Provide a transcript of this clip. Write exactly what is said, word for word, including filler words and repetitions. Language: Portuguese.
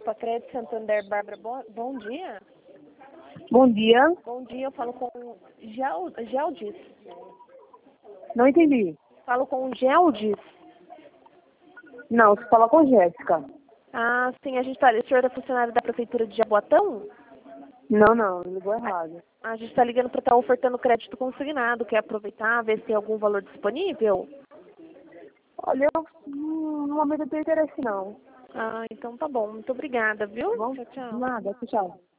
Grupo Crédito Santander, Bárbara, bom, bom dia. Bom dia. Bom dia, eu falo com Gel, Geldis. Não entendi. Falo com Geldis. Não, você fala com Jéssica. Ah, sim, a gente tá, o senhor é funcionário da Prefeitura de Jaboatão? Não, não, ligou errado. A gente está ligando para estar ofertando crédito consignado. Quer aproveitar, ver se tem algum valor disponível? Olha, eu, hum, no momento não tenho interesse não. Ah, então tá bom. Muito obrigada, viu? Tá bom? Tchau, tchau. Nada, tchau.